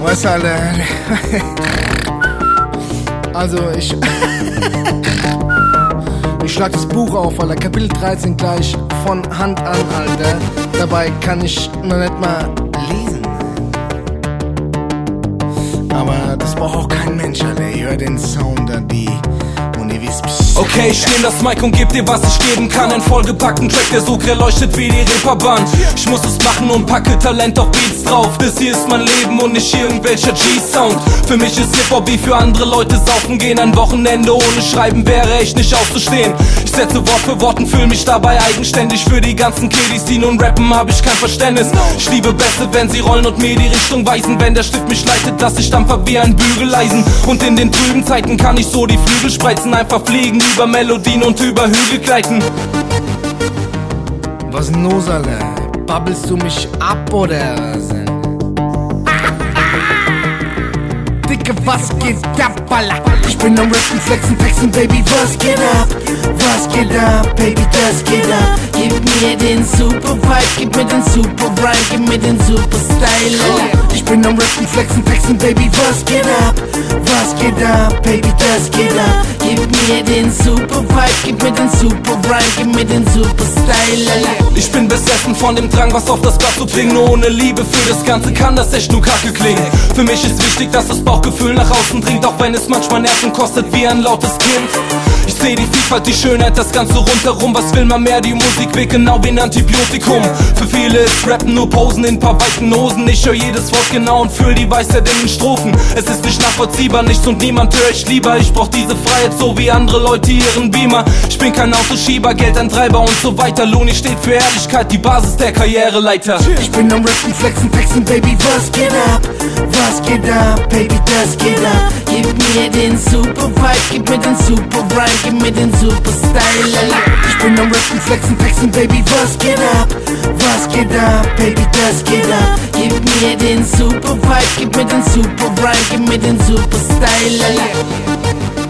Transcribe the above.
Weißt du, Alter, also ich schlag das Buch auf, Alter, Kapitel 13 gleich von Hand an, Alter. Dabei kann ich noch nicht mal lesen. Aber das braucht auch kein Mensch, Alter. Ihr hört den Sound da, die. Und ihr wisst Bescheid. Okay, ich nehm das Mic und geb dir, was ich geben kann. Ein vollgepackten Track, der so grell leuchtet wie die Reeperbahn. Ich muss es machen und packe Talent auf Beats drauf. Das hier ist mein Leben und nicht irgendwelcher G-Sound. Für mich ist Hip-Hop wie für andere Leute saufen gehen. Ein Wochenende ohne Schreiben wäre echt nicht aufzustehen. Ich setze Wort für Wort und fühl mich dabei eigenständig. Für die ganzen Kiddies, die nun rappen, hab ich kein Verständnis. Ich liebe Bässe, wenn sie rollen und mir die Richtung weisen. Wenn der Stift mich leitet, dass ich dampfer wie ein Bügeleisen. Und in den trüben Zeiten kann ich so die Flügel spreizen. Einfach fliegen, über Melodien und über Hügel gleiten. Was denn los, Alter? Babbelst du mich ab oder was? Dicke, was geht ab, Alter? Ich bin am Rappen, Flexen, Texten, Baby, was geht ab? Was geht ab, Baby, das geht ab? Gib mir den super Vibe, gib mir den super Rhyme, gib mir den super Style, Alter. Ich bin am Rappen, Flexen, Texten, Baby, was geht ab? Was geht ab, Baby, das geht ab? Gib mir den super Vibe, gib mir den super Rhyme, gib mir den super Style, Alter. Ich bin besessen von dem Drang, was auf das Blatt zu bringen. Nur ohne Liebe für das Ganze kann das echt nur kacke klingen. Für mich ist wichtig, dass das Bauchgefühl nach außen dringt, auch wenn es manchmal Nerven kostet wie ein lautes Kind. Ich seh die Vielfalt, die Schönheit, das Ganze rundherum. Was will man mehr? Die Musik wirkt genau wie ein Antibiotikum. Für viele ist Rappen nur Posen in paar weiten Hosen. Ich hör jedes Wort genau und fühl die Weisheit in den Strophen. Es ist nicht nachvollziehbar, nichts und niemand hör ich lieber. Ich brauch diese Freiheit so wie andere Leute ihren Beamer. Ich bin kein Autoschieber, Geldantreiber und so weiter. Loni steht für Ehrlichkeit, die Basis der Karriereleiter. Ich bin am Rappen, Flexen, Texten, Baby, was geht ab? Was geht ab, Baby, das geht ab? Gib mir den super Vibe, gib mir den super Rhyme, gib mir den super Style, Alter. Ich bin am Rappen, Flexen, Texten, Baby, was geht ab? Was geht ab, Baby, das geht ab? Gib mir den super Vibe, gib mir den super Rhyme, gib mir den super Style, Alter.